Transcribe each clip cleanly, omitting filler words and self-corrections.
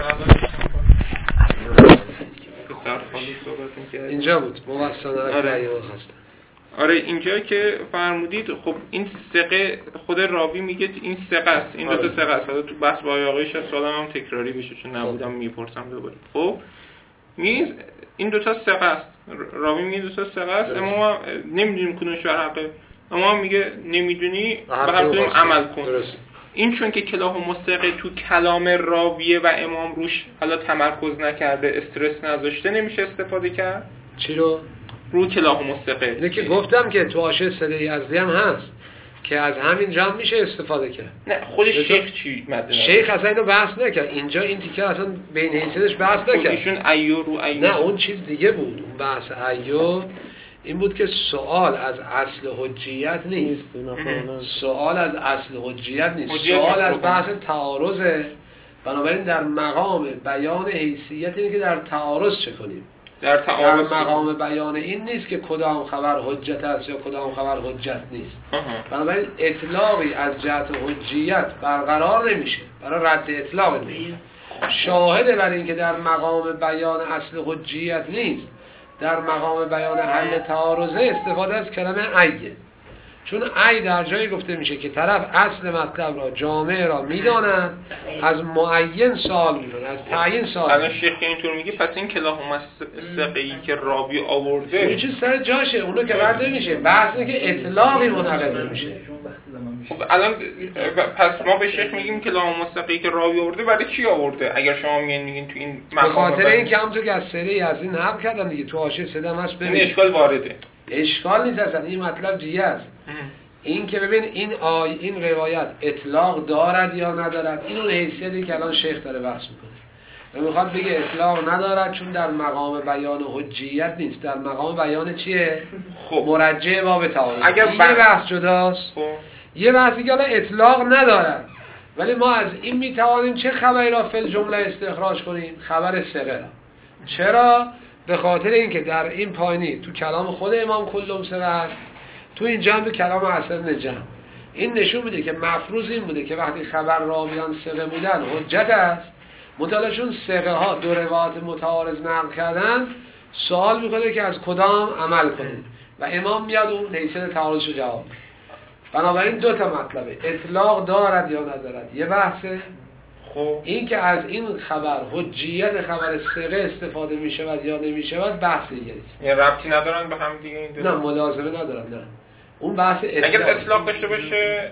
اینجا بود موصل علیه هست. آره اینجا که فرمودید خب این ثقه خود راوی میگه این ثقه است، این دو تا ثقه است. حالا تو بحث با آقای شاه سوالم هم تکراری بشه چون نبودم میپرسم دوباره. خب میگه این دو تا ثقه است، راوی میگه دو تا ثقه است، اما ما نمیدونیم کدومش بر حقه، اما میگه نمیدونی به هر کدوم عمل کن. درست. این چون که کلاهما ثقه تو کلام راویه و امام روش حالا تمرکز نکرده، استرس نذاشته، نمیشه استفاده کرد. چی رو کلاهما ثقه. اینه که گفتم که تو حاشیه صله یزدی هم هست که از همین جمع میشه استفاده کرد. نه خود شیخ چی مد نظر؟ شیخ اصلا اینو بحث نکرد. اینجا این تیکه اصلا بین حیثیتش بحث نکرد. ایشون ایو رو ایو. نه اون چیز دیگه بود. اون بحث ایو این بود که سوال از اصل حجیت نیست. سوال از اصل حجیت نیست. سوال از بحث تعارضه. بنابراین در مقام بیان حیثیت اینه که در تعارض چه کنیم. در مقام بیان این نیست که کدام خبر حجت است یا کدام خبر حجت نیست. بنابراین اطلاقی از جهت حجیت برقرار نمیشه، برای رد اطلاق نیست. شاهد بر این که در مقام بیان اصل حجیت نیست، در مقام بیان حل تعارضه استفاده از کلمه ایه. چون ای در جایی گفته میشه که طرف اصل مطلب را جامع را میداند، از معین سوال میکنه، از تعیین سوال. الان شیخ اینطور میگه پس این کلاهما ثقه‌ای که راوی آورده اون چیز سر جاشه، اونو که رد نمیشه. بحث اینه که اطلاقی منعقد نمیشه. خب الان پس ما به شیخ میگیم کلاهما ثقه‌ای که راوی آورده برای کی آورده؟ اگر شما میگین تو این مقام، به خاطر اینکه همونطور که از سری از این نقل کردن دیگه، تو حاشیه سده هم هست. ببین اشکال وارده. اشکال نیست اصلا، این مطلب دیگه است. این که ببین این روایت اطلاق دارد یا ندارد، این اون حیثیتی که الان شیخ داره بحث میکنه و میخواد بگه اطلاق ندارد چون در مقام بیان حجیت نیست، در مقام بیان چیه؟ خب مرجع باب تعارض. اگر یه بحث جداست. یه بحثی که الان اطلاق ندارد ولی ما از این میتوانیم چه خبری را فی الجمله استخراج کنیم؟ خبر ثقه. چرا؟ به خاطر اینکه در این پایینی تو کلام خود امام کلهم ثقه است، تو این جنب کلام حسن نجم. این نشون میده که مفروض این بوده که وقتی خبر راویان ثقه بودن حجت است، مطالعه‌شون ثقه ها دو روایت متعارض نقل کردن، سوال میکنه که از کدام عمل کنید و امام میاد اون حیثیت تعارضشو جواب. بنابراین دو تا مطلبه، اطلاق دارد یا ندارد یه بحثه. خب این که از این خبر حجیت خبر ثقه استفاده میشود یا نمیشود بحث دیگه است. یعنی ربطی ندارن به هم دیگه این دو؟ نه ملازمه ندارن. نه اون بحث اگر اطلاق داشته باشه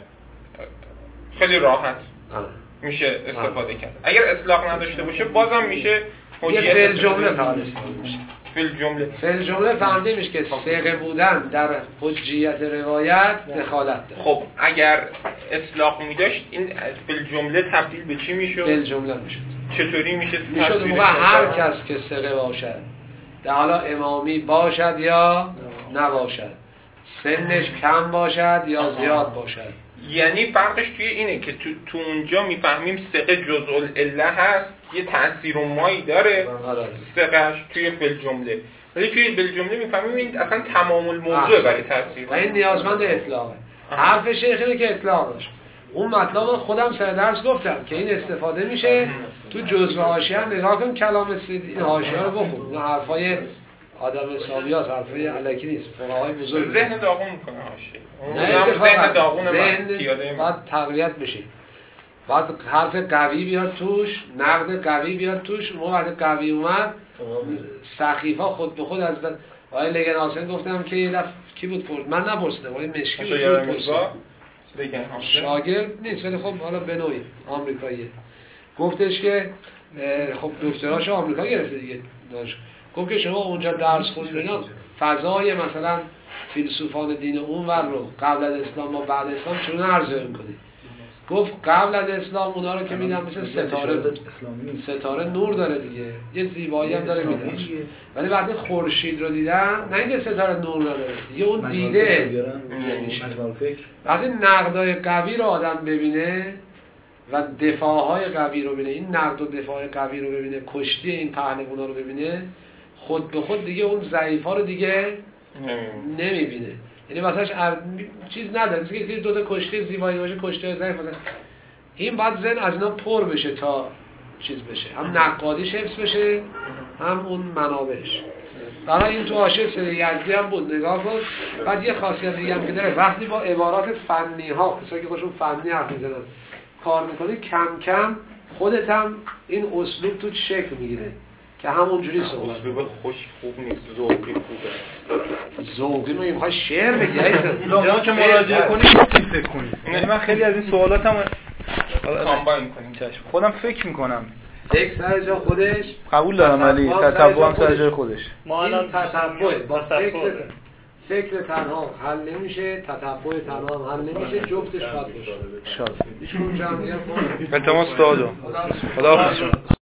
خیلی راحت میشه استفاده کرد. اگر اطلاق نداشته باشه بازم میشه حجیت فعل جمله فعال میشه. فعل جمله فهمیده میشه که ثقه بودن در حجیت روایت دخالت داره. خب اگر اطلاق میداشت این فعل جمله تبدیل به چی میشد؟ فعل جمله میشد. چطوری میشه؟ میشد موقع هر کس که ثقه باشد، در حالا امامی باشد یا نباشد، سنش کم باشد یا زیاد باشد. یعنی فرقش توی اینه که تو اونجا میفهمیم ثقه جزء العله هست، یه تأثیر مایی داره ثقهش توی فعل جمله، ولی توی فعل جمله میفهمیم این اصلا تمام الموضوع برای تأثیر و این نیازمند اطلاقه. حرف شیخ اینه که اطلاق داشت. اون مطلب خودم سر درس گفتم که این استفاده میشه تو جزء حاشیه. نگاه کن کلام این حاشیه رو بخون، این حرفای آدم حسابی هست، حرفای الکی نیست. فقهای بزرگ ذهن داغون میکنه حاشیه. نه ذهن داغون باید تقویت بشه. بعد حرف قوی بیاد توش، نقد قوی بیاد توش. ما وقتی قوی اومد سخیفا خود به خود از آقای لگن حسین گفتم که یه دفعه کی بود پرد، من نپرسیدم، آقای مشکی بود پرسید، شاگرد نیست ولی خب حالا به نوعی آمریکاییه. گفتش که خب دکتراشو آمریکا گرفته دیگه داشت. گفت که شما اونجا درس خوندین فضای مثلا فیلسوفان دین اونور رو قبل از اسلام و بعد اسلام چون عرضه می‌کنید؟ گفت قبل از اسلام اونا رو که میدن مثل ستاره بود. ستاره نور داره دیگه، یه زیبایی هم داره میدن، ولی وقتی خورشید رو دیدن نه اینکه ستاره نور نداره، یه اون دیده نمیشه. وقتی نقدای قوی رو آدم ببینه و دفاعهای قوی رو ببینه، این نقد و دفاع قوی رو ببینه، کشتی این پهلوانا رو ببینه، خود به خود دیگه اون ضعیفا رو دیگه نمیبینه. یعنی واسهش چیز نداره، مثل که دو تا کشتی زیبایی باشه، کشتی ضعیف باشه. این بعد ذهن از اینا پر بشه تا چیز بشه، هم نقادیش حفظ بشه هم اون منابعش. برای این تو حاشیه سر یزدی هم بود، نگاه کن. بعد یه خاصیت دیگه هم که داره، وقتی با عبارات فنی ها، کسایی که خودشون فنی حرف میزنن کار میکنی، کم کم خودت هم این اسلوب تو شکل میگیره که همونجوری صحبت. اسلوب خوش خوب نیست، ذوقی خوبه. ذوقی میخوای شعر بگی اینجا که مراجعه کنی فکر کنی. یعنی من خیلی از این سوالاتم کامباین کنیم. چشم خودم فکر میکنم. یک سر جا خودش قبول دارم، ولی تتبع هم سر جای خودش. ما الان تتبع با فکر تنها حل نمیشه، تتبع تنها حل نمیشه، جفتش باید باشه. ان شاء الله. هیچ کدوم جمعیت التماس دادو. خدا حافظ.